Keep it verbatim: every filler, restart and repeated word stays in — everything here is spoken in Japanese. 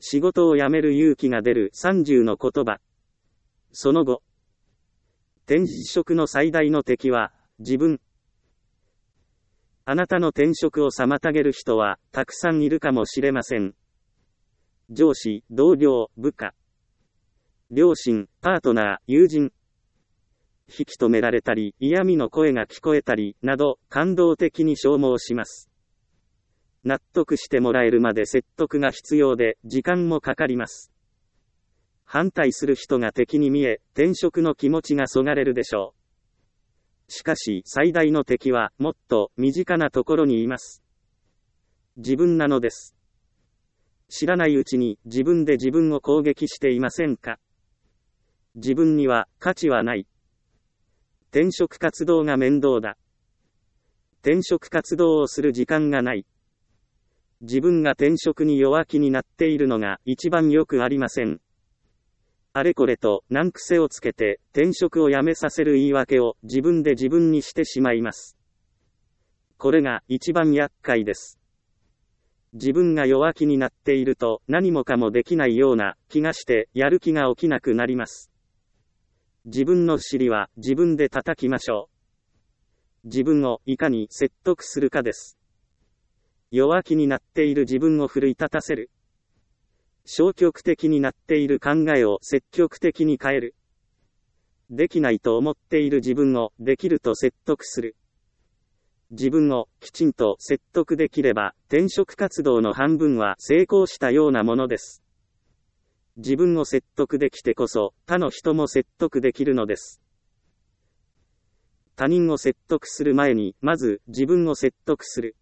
仕事を辞める勇気が出るさんじゅうの言葉。その後。転職の最大の敵は、自分。あなたの転職を妨げる人は、たくさんいるかもしれません。上司、同僚、部下。両親、パートナー、友人。引き止められたり、嫌味の声が聞こえたり、など、感動的に消耗します。納得してもらえるまで説得が必要で、時間もかかります。反対する人が敵に見え、転職の気持ちがそがれるでしょう。しかし、最大の敵は、もっと、身近なところにいます。自分なのです。知らないうちに、自分で自分を攻撃していませんか？自分には、価値はない。転職活動が面倒だ。転職活動をする時間がない。自分が転職に弱気になっているのが一番よくありません。あれこれと難癖をつけて転職をやめさせる言い訳を自分で自分にしてしまいます。これが一番厄介です。自分が弱気になっていると何もかもできないような気がしてやる気が起きなくなります。自分の尻は自分で叩きましょう。自分をいかに説得するかです。弱気になっている自分を奮い立たせる。消極的になっている考えを積極的に変える。できないと思っている自分をできると説得する。自分をきちんと説得できれば、転職活動の半分は成功したようなものです。自分を説得できてこそ、他の人も説得できるのです。他人を説得する前に、まず自分を説得する。